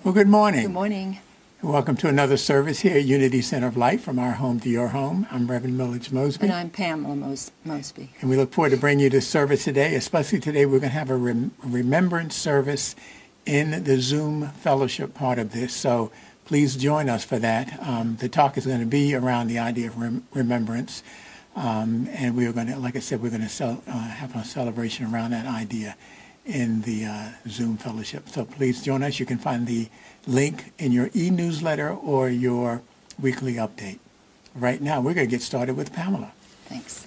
Well, good morning. Good morning. Welcome to another service here at Unity Center of Light, from our home to your home. I'm Reverend Millage Mosby. And I'm Pamela Mosby. And we look forward to bringing you this service today. Especially today, we're going to have a remembrance service in the Zoom fellowship part of this. So please join us for that. The talk is going to be around the idea of remembrance. And we are going to, like I said, we're going to have a celebration around that idea in the Zoom fellowship. So please join us. You can find the link in your e-newsletter or your weekly update. Right now, we're going to get started with Pamela. Thanks.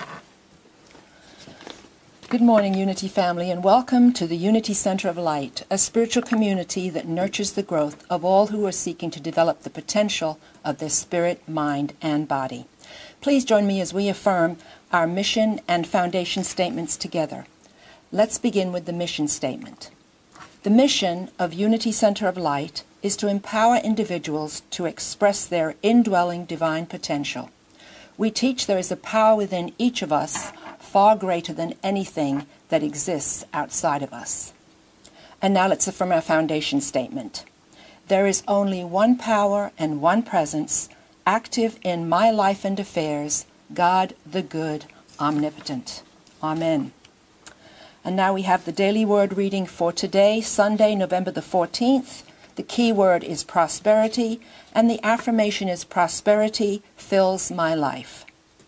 Good morning, Unity family, and welcome to the Unity Center of Light, a spiritual community that nurtures the growth of all who are seeking to develop the potential of their spirit, mind, and body. Please join me as we affirm our mission and foundation statements together. Let's begin with the mission statement. The mission of Unity Center of Light is to empower individuals to express their indwelling divine potential. We teach there is a power within each of us far greater than anything that exists outside of us. And now let's affirm our foundation statement. There is only one power and one presence active in my life and affairs, God the good, omnipotent. Amen. And now we have the daily word reading for today, Sunday, November the 14th. The key word is prosperity, and the affirmation is prosperity fills my life.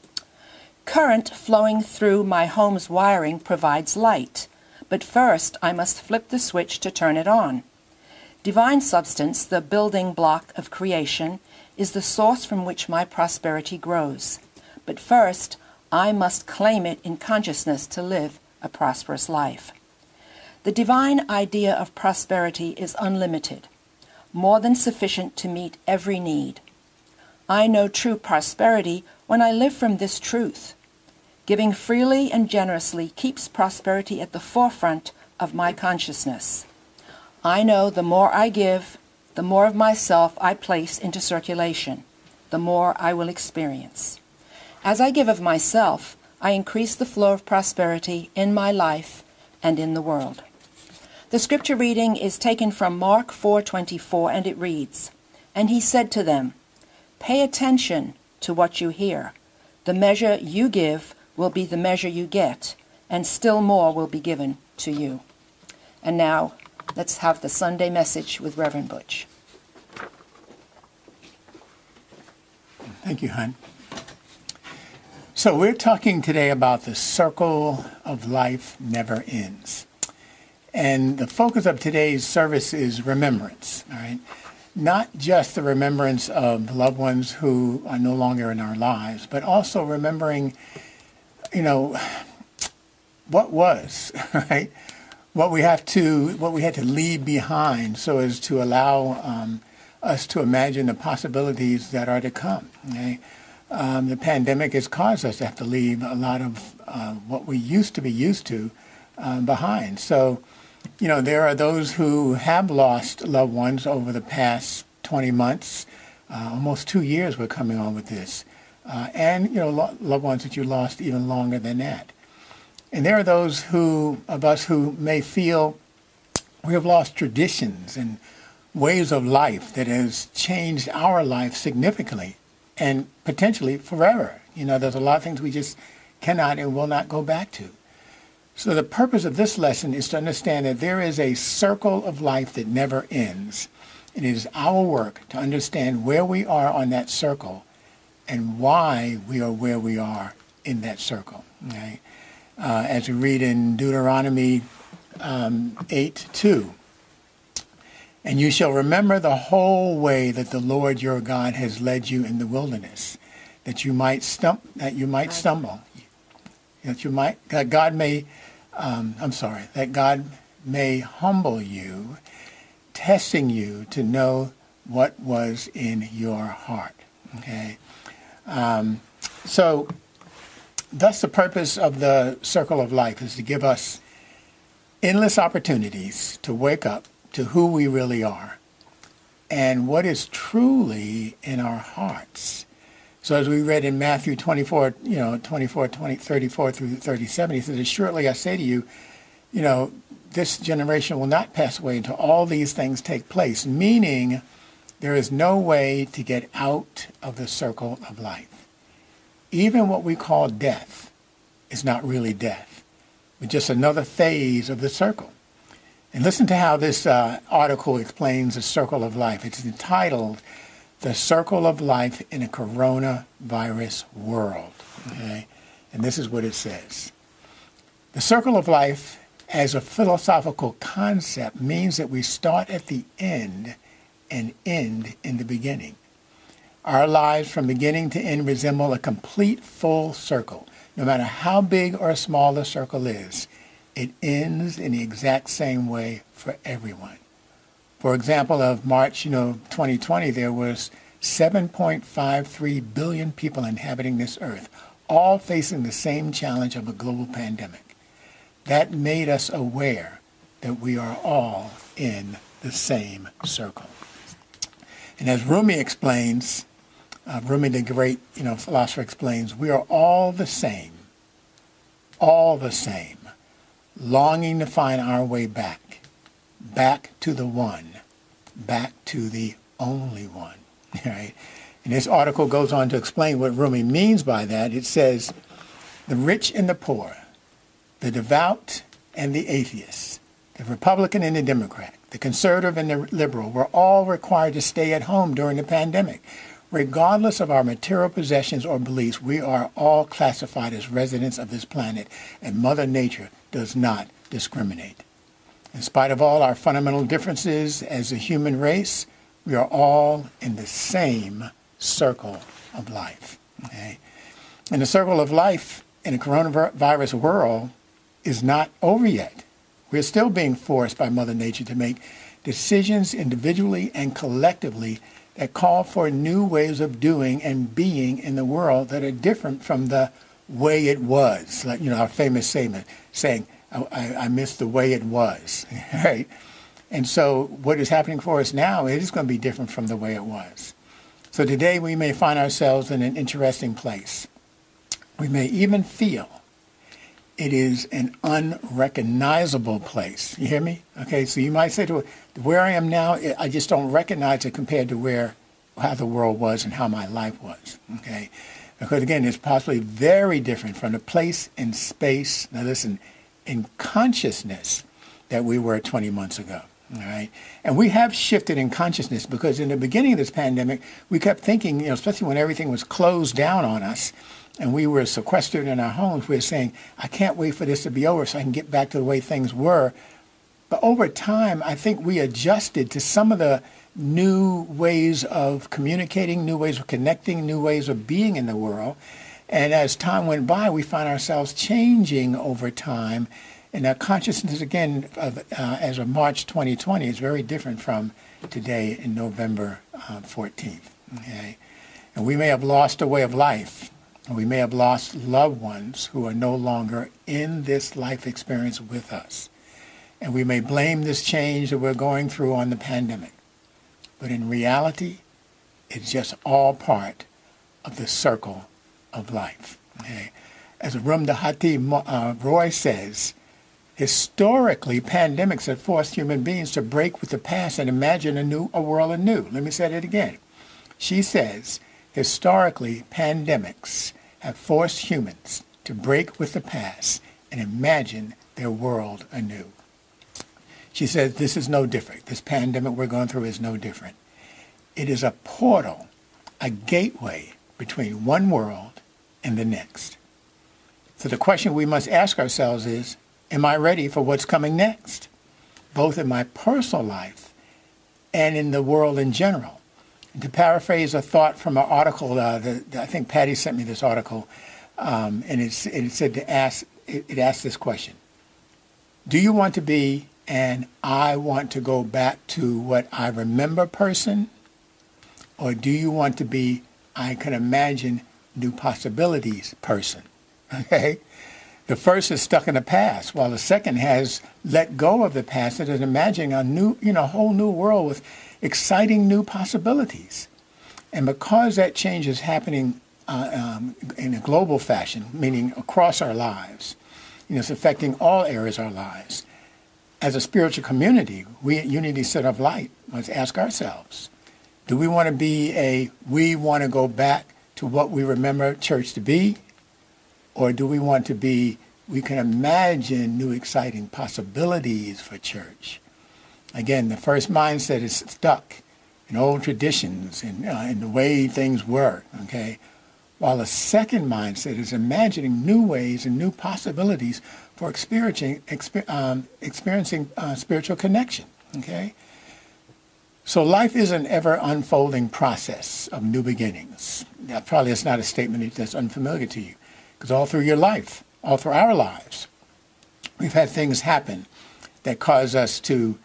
Current flowing through my home's wiring provides light, but first I must flip the switch to turn it on. Divine substance, the building block of creation, is the source from which my prosperity grows. But first, I must claim it in consciousness to live a prosperous life. The divine idea of prosperity is unlimited, more than sufficient to meet every need. I know true prosperity when I live from this truth. Giving freely and generously keeps prosperity at the forefront of my consciousness. I know the more I give, the more of myself I place into circulation, the more I will experience. As I give of myself, I increase the flow of prosperity in my life and in the world. The scripture reading is taken from Mark 4:24, and it reads, "And he said to them, pay attention to what you hear. The measure you give will be the measure you get, and still more will be given to you." And now, let's have the Sunday message with Reverend Butch. Thank you, hon. So we're talking today about the circle of life never ends. And the focus of today's service is remembrance, all right? Not just the remembrance of loved ones who are no longer in our lives, but also remembering, what was, right? What we had to leave behind, so as to allow us to imagine the possibilities that are to come, okay? The pandemic has caused us to have to leave a lot of what we used to be used to behind. So, there are those who have lost loved ones over the past 20 months, almost 2 years we're coming on with this, and, loved ones that you lost even longer than that. And there are those of us who may feel we have lost traditions and ways of life that has changed our life significantly and potentially forever. There's a lot of things we just cannot and will not go back to. So the purpose of this lesson is to understand that there is a circle of life that never ends. And it is our work to understand where we are on that circle and why we are where we are in that circle. Okay? As we read in Deuteronomy 8:2, "And you shall remember the whole way that the Lord your God has led you in the wilderness, that God may humble you, testing you to know what was in your heart." Okay, so thus the purpose of the circle of life is to give us endless opportunities to wake up to who we really are and what is truly in our hearts. So as we read in Matthew 24, 34 through 37, he says, "Assuredly I say to you, this generation will not pass away until all these things take place, meaning there is no way to get out of the circle of life. Even what we call death is not really death, but just another phase of the circle. And listen to how this article explains the circle of life. It's entitled, "The Circle of Life in a Coronavirus World." Okay? And this is what it says. The circle of life as a philosophical concept means that we start at the end and end in the beginning. Our lives from beginning to end resemble a complete full circle. No matter how big or small the circle is, it ends in the exact same way for everyone. For example, of March 2020, there was 7.53 billion people inhabiting this earth, all facing the same challenge of a global pandemic. That made us aware that we are all in the same circle. And as Rumi explains, Rumi the great philosopher explains, we are all the same, longing to find our way back to the one, back to the only one. Right? And this article goes on to explain what Rumi means by that. It says, the rich and the poor, the devout and the atheist, the Republican and the Democrat, the conservative and the liberal were all required to stay at home during the pandemic. Regardless of our material possessions or beliefs, we are all classified as residents of this planet, and Mother Nature does not discriminate. In spite of all our fundamental differences as a human race, we are all in the same circle of life. Okay? And the circle of life in a coronavirus world is not over yet. We're still being forced by Mother Nature to make decisions individually and collectively that call for new ways of doing and being in the world that are different from the way it was. Like, our famous statement saying, I miss the way it was, right? And so what is happening for us now, it is going to be different from the way it was. So today we may find ourselves in an interesting place. We may even feel it is an unrecognizable place. You hear me? Okay, so you might say to it, where I am now, I just don't recognize it compared to how the world was and how my life was. Okay, because again, it's possibly very different from the place and space. Now listen, in consciousness that we were 20 months ago. All right, and we have shifted in consciousness because in the beginning of this pandemic, we kept thinking, especially when everything was closed down on us, and we were sequestered in our homes, we were saying, I can't wait for this to be over so I can get back to the way things were. But over time, I think we adjusted to some of the new ways of communicating, new ways of connecting, new ways of being in the world. And as time went by, we find ourselves changing over time. And our consciousness, again, as of March 2020, is very different from today in November 14th. Okay? And we may have lost a way of life. We may have lost loved ones who are no longer in this life experience with us. And we may blame this change that we're going through on the pandemic. But in reality, it's just all part of the circle of life. Okay? As Arundhati Roy says, historically, pandemics have forced human beings to break with the past and imagine a world anew. Let me say that again. She says, historically, pandemics have forced humans to break with the past and imagine their world anew. She says this is no different. This pandemic we're going through is no different. It is a portal, a gateway between one world and the next. So the question we must ask ourselves is, am I ready for what's coming next, both in my personal life and in the world in general? To paraphrase a thought from an article, I think Patty sent me this article, and it said it asked this question: do you want to be an I want to go back to what I remember person, or do you want to be I can imagine new possibilities person? Okay, the first is stuck in the past, while the second has let go of the past and is imagining a new, whole new world with exciting new possibilities. And because that change is happening in a global fashion, meaning across our lives, it's affecting all areas of our lives, as a spiritual community, we at Unity Center of Light must ask ourselves, do we want to we want to go back to what we remember church to be? Or do we want to be, we can imagine new exciting possibilities for church? Again, the first mindset is stuck in old traditions and in the way things were, okay? While the second mindset is imagining new ways and new possibilities for experiencing spiritual connection, okay? So life is an ever unfolding process of new beginnings. Now, probably it's not a statement that's unfamiliar to you, because all through your life, all through our lives, we've had things happen that cause us to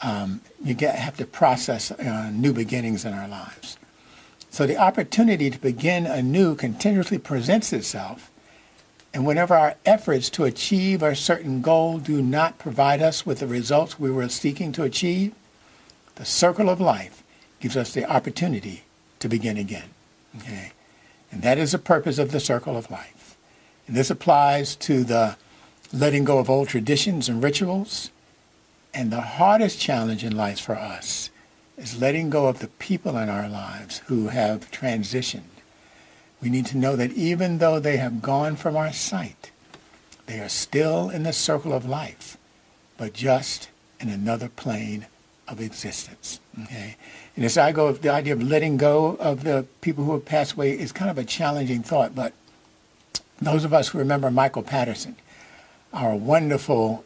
have to process new beginnings in our lives. So the opportunity to begin anew continuously presents itself, and whenever our efforts to achieve a certain goal do not provide us with the results we were seeking to achieve, the circle of life gives us the opportunity to begin again. Okay? And that is the purpose of the circle of life. And this applies to the letting go of old traditions and rituals. And the hardest challenge in life for us is letting go of the people in our lives who have transitioned. We need to know that even though they have gone from our sight, they are still in the circle of life, but just in another plane of existence. Okay? And as I go, the idea of letting go of the people who have passed away is kind of a challenging thought, but those of us who remember Michael Patterson, our wonderful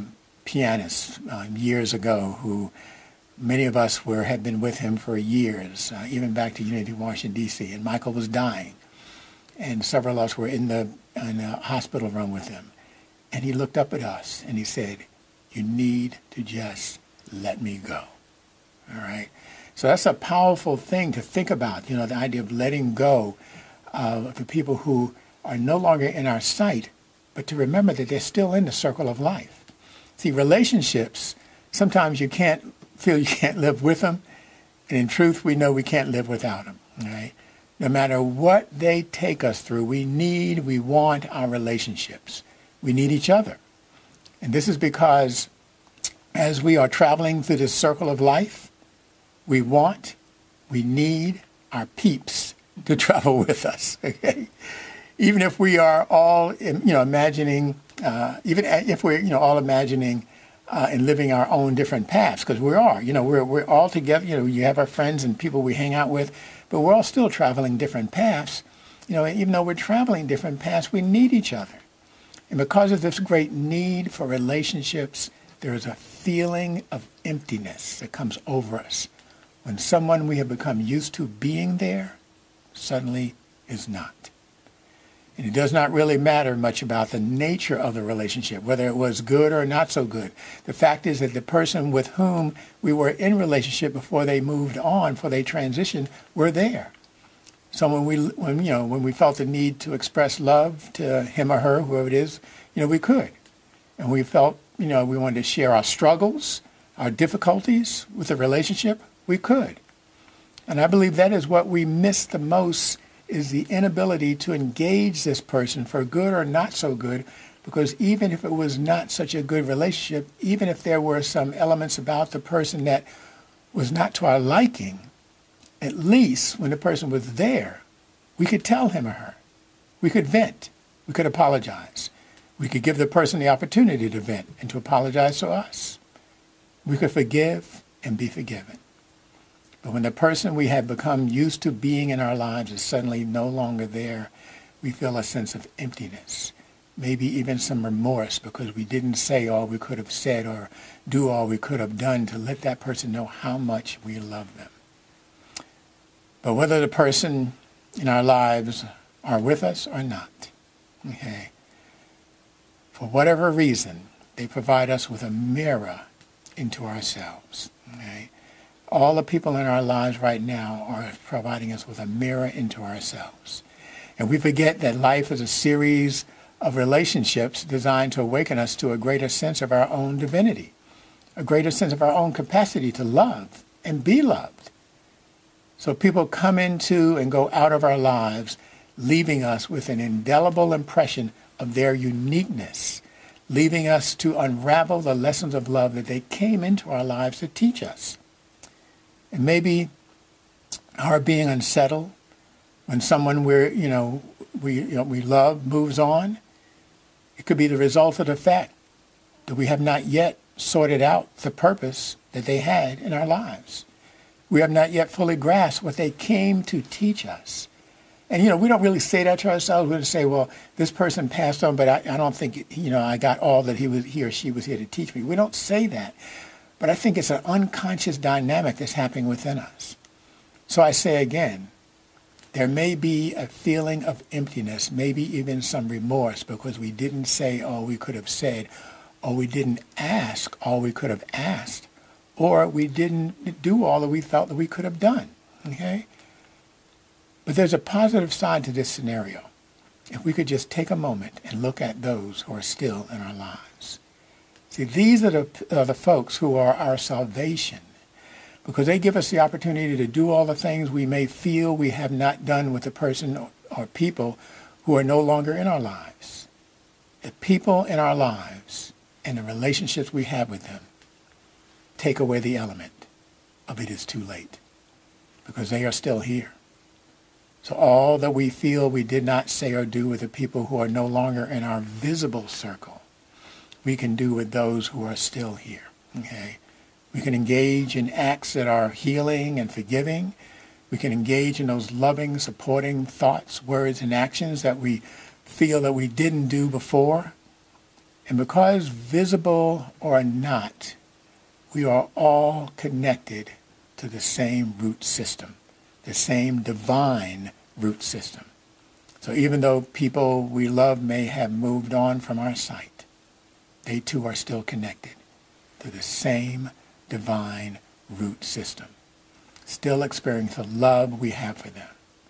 pianist years ago, who many of us had been with him for years, even back to Unity, Washington, D.C., and Michael was dying. And several of us were in the hospital room with him. And he looked up at us and he said, "You need to just let me go." All right? So that's a powerful thing to think about, the idea of letting go of the people who are no longer in our sight, but to remember that they're still in the circle of life. See, relationships, sometimes you can't feel you can't live with them, and in truth, we know we can't live without them, all right? No matter what they take us through, we want our relationships. We need each other. And this is because as we are traveling through this circle of life, we need our peeps to travel with us, okay? Even if we are all, imagining, even if we're, all imagining and living our own different paths, because we are, we're all together, you have our friends and people we hang out with, but we're all still traveling different paths. Even though we're traveling different paths, we need each other. And because of this great need for relationships, there is a feeling of emptiness that comes over us when someone we have become used to being there suddenly is not. And it does not really matter much about the nature of the relationship, whether it was good or not so good. The fact is that the person with whom we were in relationship before they moved on, before they transitioned, were there. So when we felt the need to express love to him or her, whoever it is, we could. And we felt, we wanted to share our struggles, our difficulties with the relationship, we could. And I believe that is what we miss the most, is the inability to engage this person for good or not so good, because even if it was not such a good relationship, even if there were some elements about the person that was not to our liking, at least when the person was there, we could tell him or her. We could vent. We could apologize. We could give the person the opportunity to vent and to apologize to us. We could forgive and be forgiven. But when the person we have become used to being in our lives is suddenly no longer there, we feel a sense of emptiness, maybe even some remorse because we didn't say all we could have said or do all we could have done to let that person know how much we love them. But whether the person in our lives are with us or not, okay, for whatever reason, they provide us with a mirror into ourselves, okay? All the people in our lives right now are providing us with a mirror into ourselves. And we forget that life is a series of relationships designed to awaken us to a greater sense of our own divinity, a greater sense of our own capacity to love and be loved. So people come into and go out of our lives, leaving us with an indelible impression of their uniqueness, leaving us to unravel the lessons of love that they came into our lives to teach us. And maybe our being unsettled when someone we love moves on, it could be the result of the fact that we have not yet sorted out the purpose that they had in our lives. We have not yet fully grasped what they came to teach us. And, we don't really say that to ourselves. We just say, well, this person passed on, but I don't think, I got all that he or she was here to teach me. We don't say that. But I think it's an unconscious dynamic that's happening within us. So I say again, there may be a feeling of emptiness, maybe even some remorse because we didn't say all we could have said, or we didn't ask all we could have asked, or we didn't do all that we felt that we could have done, okay? But there's a positive side to this scenario. If we could just take a moment and look at those who are still in our lives. See, these are the folks who are our salvation, because they give us the opportunity to do all the things we may feel we have not done with the person or people who are no longer in our lives. The people in our lives and the relationships we have with them take away the element of it is too late, because they are still here. So all that we feel we did not say or do with the people who are no longer in our visible circle, we can do with those who are still here, okay? We can engage in acts that are healing and forgiving. We can engage in those loving, supporting thoughts, words, and actions that we feel that we didn't do before. And because visible or not, we are all connected to the same root system, the same divine root system. So even though people we love may have moved on from our sight, they too are still connected to the same divine root system, still experiencing the love we have for them.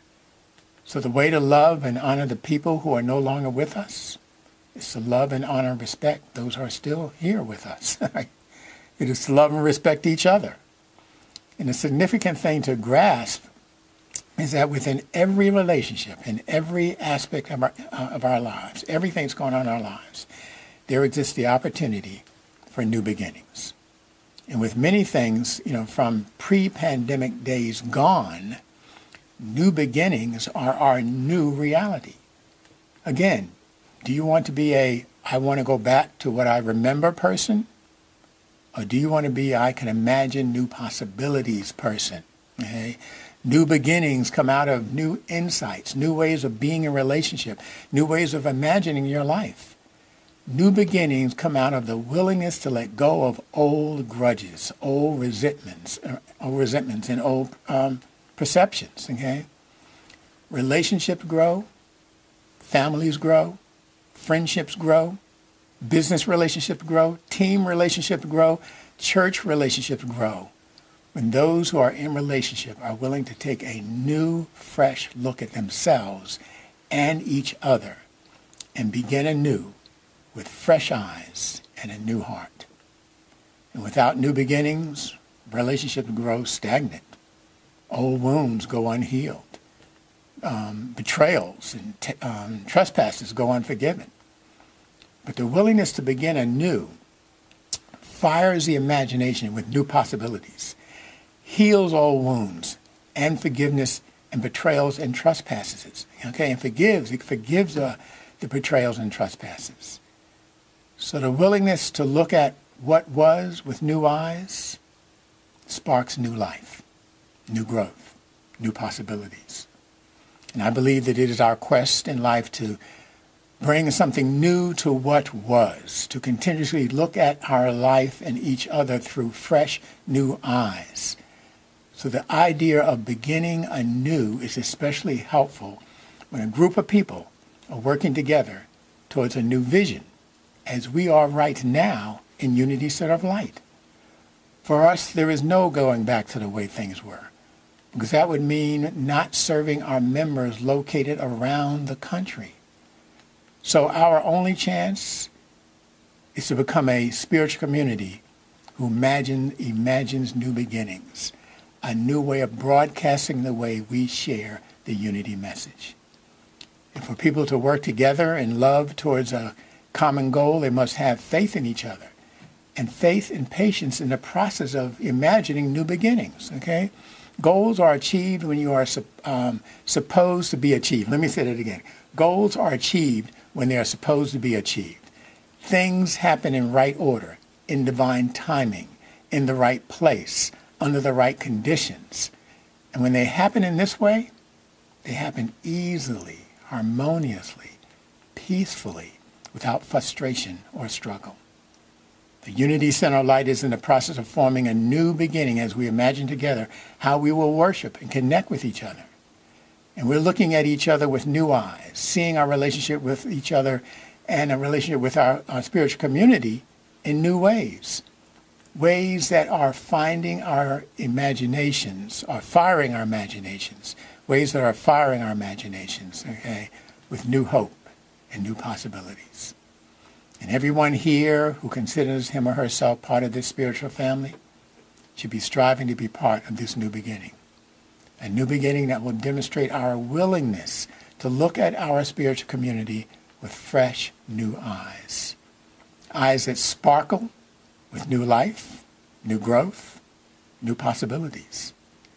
So the way to love and honor the people who are no longer with us is to love and honor and respect those who are still here with us. It is to love and respect each other. And the significant thing to grasp is that within every relationship, in every aspect of our lives, everything that's going on in our lives, there exists the opportunity for new beginnings. And with many things, from pre-pandemic days gone, new beginnings are our new reality. Again, do you want to be I want to go back to what I remember person? Or do you want to be I can imagine new possibilities person? Okay? New beginnings come out of new insights, new ways of being in relationship, new ways of imagining your life. New beginnings come out of the willingness to let go of old grudges, old resentments and old perceptions, okay? Relationships grow, families grow, friendships grow, business relationships grow, team relationships grow, church relationships grow. When those who are in relationship are willing to take a new, fresh look at themselves and each other and begin anew with fresh eyes and a new heart. And without new beginnings, relationships grow stagnant. Old wounds go unhealed. Betrayals and trespasses go unforgiven. But the willingness to begin anew fires the imagination with new possibilities, heals old wounds and forgiveness and betrayals and trespasses. Okay, and it forgives the betrayals and trespasses. So the willingness to look at what was with new eyes sparks new life, new growth, new possibilities. And I believe that it is our quest in life to bring something new to what was, to continuously look at our life and each other through fresh, new eyes. So the idea of beginning anew is especially helpful when a group of people are working together towards a new vision, as we are right now in Unity Center of Light. For us, there is no going back to the way things were, because that would mean not serving our members located around the country. So our only chance is to become a spiritual community who imagines new beginnings, a new way of broadcasting the way we share the unity message. And for people to work together in love towards a common goal, they must have faith in each other. And faith and patience in the process of imagining new beginnings, okay? Goals are achieved when you are supposed to be achieved. Let me say that again. Goals are achieved when they are supposed to be achieved. Things happen in right order, in divine timing, in the right place, under the right conditions. And when they happen in this way, they happen easily, harmoniously, peacefully, without frustration or struggle. The Unity Center of Light is in the process of forming a new beginning as we imagine together how we will worship and connect with each other. And we're looking at each other with new eyes, seeing our relationship with each other and a relationship with our spiritual community in new ways. Ways that are finding our imaginations, are firing our imaginations. Ways that are firing our imaginations, okay, with new hope and new possibilities. And everyone here who considers him or herself part of this spiritual family should be striving to be part of this new beginning. A new beginning that will demonstrate our willingness to look at our spiritual community with fresh, new eyes. Eyes that sparkle with new life, new growth, new possibilities.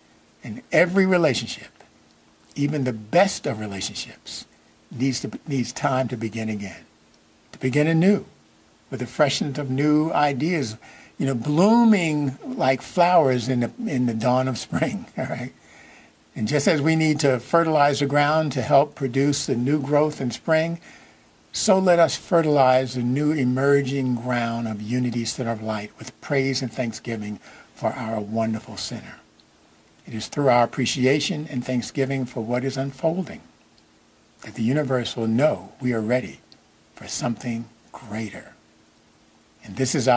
In every relationship, even the best of relationships, needs time to begin again. To begin anew with the freshness of new ideas, blooming like flowers in the dawn of spring, all right? And just as we need to fertilize the ground to help produce the new growth in spring, so let us fertilize the new emerging ground of Unity Center of Light with praise and thanksgiving for our wonderful center. It is through our appreciation and thanksgiving for what is unfolding that the universe will know we are ready for something greater. And this is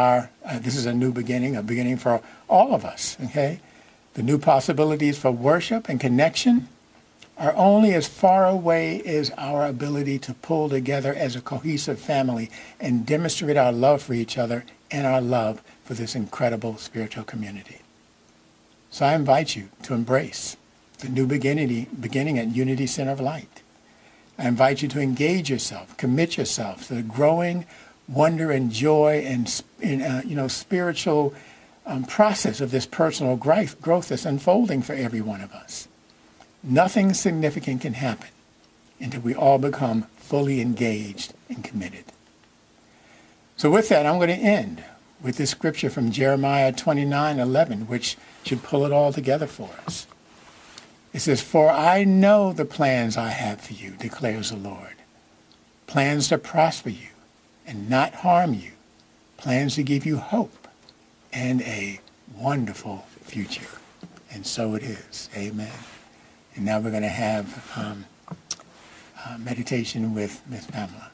a new beginning, a beginning for all of us, okay? The new possibilities for worship and connection are only as far away as our ability to pull together as a cohesive family and demonstrate our love for each other and our love for this incredible spiritual community. So I invite you to embrace the new beginning at Unity Center of Light. I invite you to engage yourself, commit yourself to the growing wonder and joy and spiritual process of this personal growth that's unfolding for every one of us. Nothing significant can happen until we all become fully engaged and committed. So with that, I'm going to end with this scripture from Jeremiah 29:11, which should pull it all together for us. It says, "For I know the plans I have for you, declares the Lord. Plans to prosper you and not harm you. Plans to give you hope and a wonderful future." And so it is. Amen. And now we're going to have meditation with Ms. Pamela.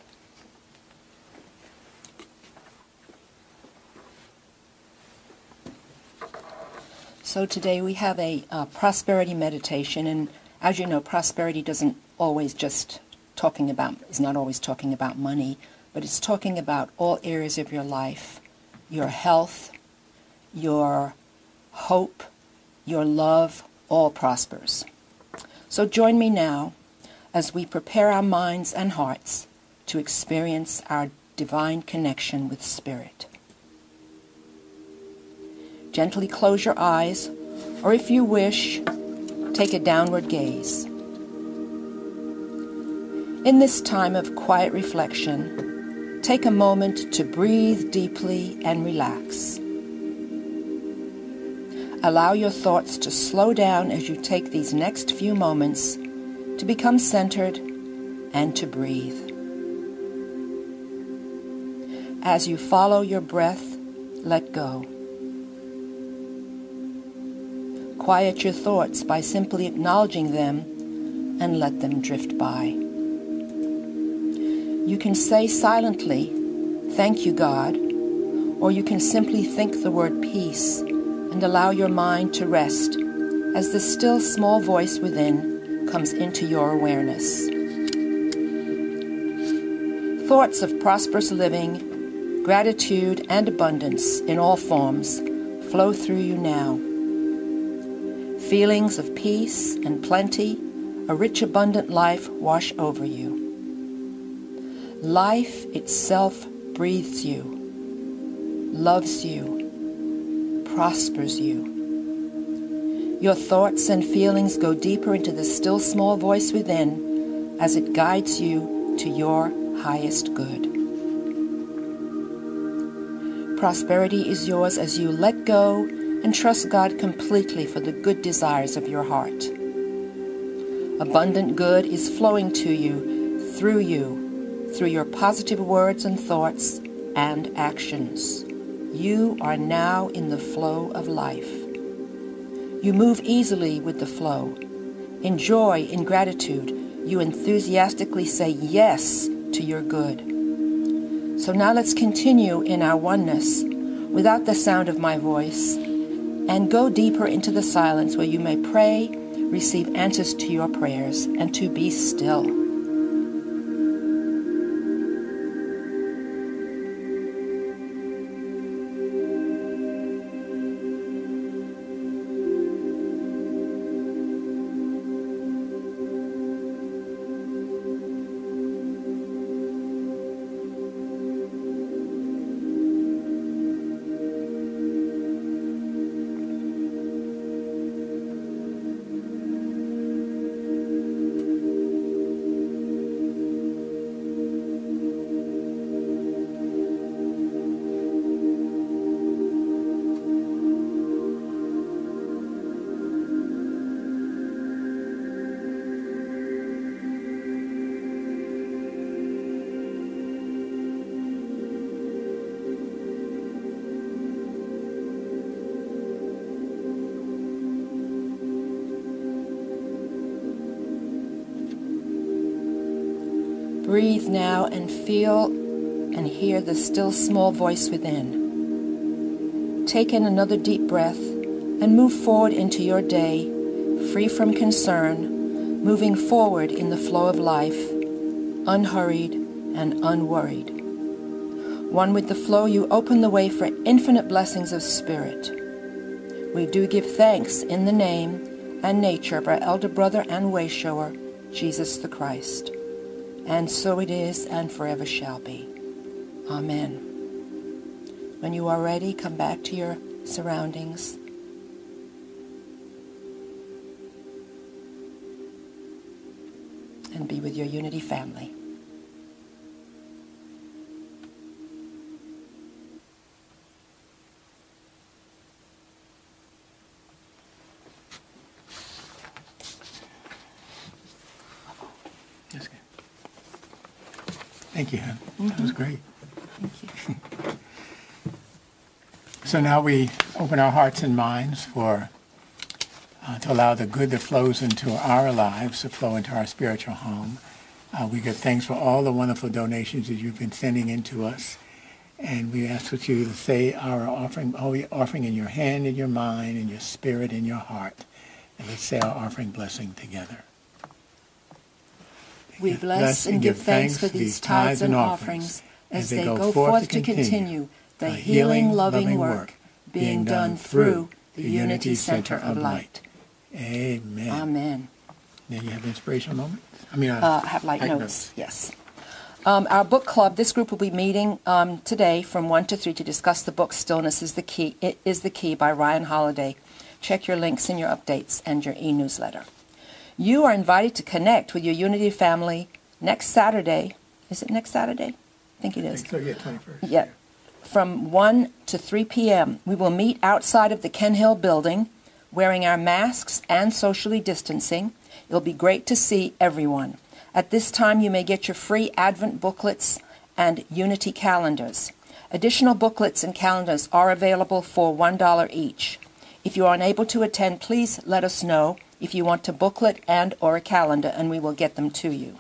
So today we have a prosperity meditation, and as you know, prosperity doesn't always is not always talking about money, but it's talking about all areas of your life, your health, your hope, your love, all prospers. So join me now as we prepare our minds and hearts to experience our divine connection with Spirit. Gently close your eyes, or if you wish, take a downward gaze. In this time of quiet reflection, take a moment to breathe deeply and relax. Allow your thoughts to slow down as you take these next few moments to become centered and to breathe. As you follow your breath, let go. Quiet your thoughts by simply acknowledging them and let them drift by. You can say silently, "Thank you, God," or you can simply think the word peace and allow your mind to rest as the still small voice within comes into your awareness. Thoughts of prosperous living, gratitude, and abundance in all forms flow through you now. Feelings of peace and plenty, a rich, abundant life wash over you. Life itself breathes you, loves you, prospers you. Your thoughts and feelings go deeper into the still small voice within as it guides you to your highest good. Prosperity is yours as you let go and trust God completely for the good desires of your heart. Abundant good is flowing to you, through your positive words and thoughts and actions. You are now in the flow of life. You move easily with the flow. In joy, in gratitude, you enthusiastically say yes to your good. So now let's continue in our oneness without the sound of my voice and go deeper into the silence where you may pray, receive answers to your prayers, and to be still. Breathe now and feel and hear the still small voice within. Take in another deep breath and move forward into your day, free from concern, moving forward in the flow of life, unhurried and unworried. One with the flow, you open the way for infinite blessings of spirit. We do give thanks in the name and nature of our elder brother and way shower, Jesus the Christ. And so it is and forever shall be. Amen. When you are ready, come back to your surroundings. And be with your Unity family. That's good. Thank you, Hannah. That was great. Thank you. So now we open our hearts and minds for to allow the good that flows into our lives to flow into our spiritual home. We give thanks for all the wonderful donations that you've been sending in to us. And we ask for you to say our offering in your hand, in your mind, in your spirit, in your heart. And let's say our offering blessing together. We bless and give thanks for these tithes and offerings as they go forth to continue the healing, loving work being done through the Unity Center of Light. Amen. Amen. Now you have an inspirational moment? Have light notes. Yes. Our book club, this group will be meeting today from 1 to 3 to discuss the book Stillness is the Key. It is the Key by Ryan Holiday. Check your links in your updates and your e-newsletter. You are invited to connect with your Unity family next Saturday. Is it next Saturday? I think it is. So, yeah, 21st. Yeah. From 1 to 3 p.m. We will meet outside of the Ken Hill building, wearing our masks and socially distancing. It'll be great to see everyone. At this time, you may get your free Advent booklets and Unity calendars. Additional booklets and calendars are available for $1 each. If you are unable to attend, please let us know if you want a booklet and or a calendar, and we will get them to you.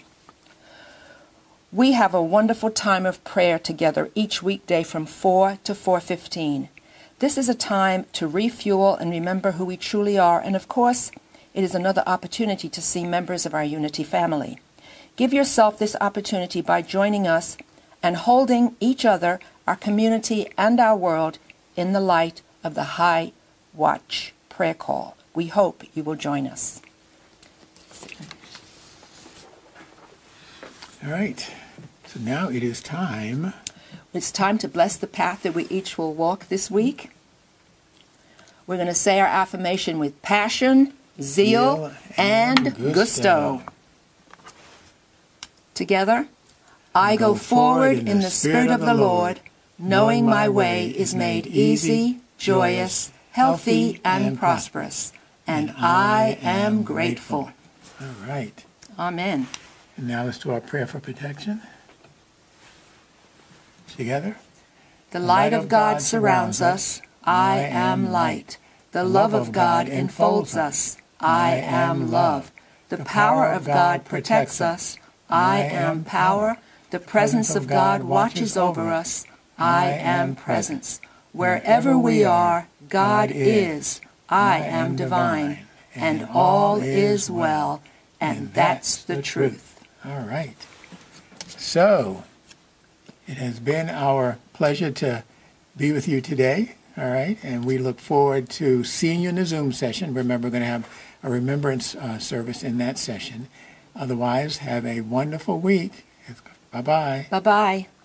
We have a wonderful time of prayer together each weekday from 4 to 4:15. This is a time to refuel and remember who we truly are, and of course, it is another opportunity to see members of our Unity family. Give yourself this opportunity by joining us and holding each other, our community, and our world in the light of the High Watch prayer call. We hope you will join us. All right. So now it is time. It's time to bless the path that we each will walk this week. We're going to say our affirmation with passion, zeal, and gusto. Together, I go forward in the Spirit of the Lord, knowing my way is made easy, joyous, healthy, and prosperous, and I am grateful. All right. Amen. And now let's do our prayer for protection. Together. The light of God surrounds us. I am light. The love of God enfolds us. I am love. The power of God protects us. I am power. The presence of God watches over us. I am presence. Wherever we are, God is. I am divine. And all is well. And that's the truth. All right. So, it has been our pleasure to be with you today, all right? And we look forward to seeing you in the Zoom session. Remember, we're going to have a remembrance service in that session. Otherwise, have a wonderful week. Bye-bye. Bye-bye.